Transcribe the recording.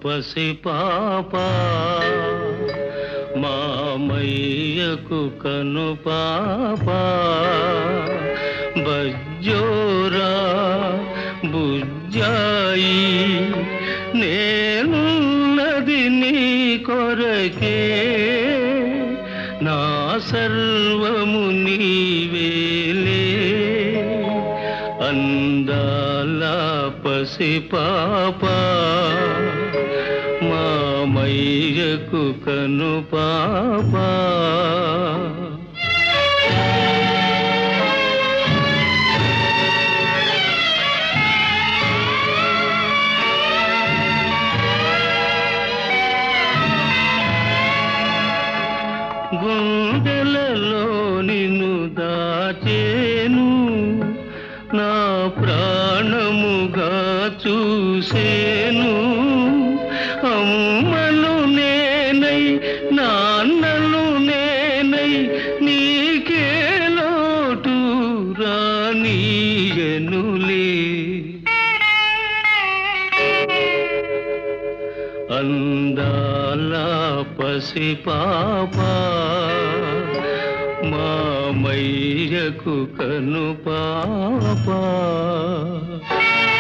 పసి పాప మామయ్యకు కను పాప బజ్జోరా బుజ్జాయి నేనున్నది నీ కొరకే నా సర్వము నీవేలే అందాల పసి పాప మామయ్యకు కను పాప గుండెలలో నిన్ను దాచేను నా ప్రాణముగా చూసేను అమ్మను నేనై నాన్నను నేనై నీకే లోటు రానీయనులే అందాల పసి పాప మామయ్యకు కను పాప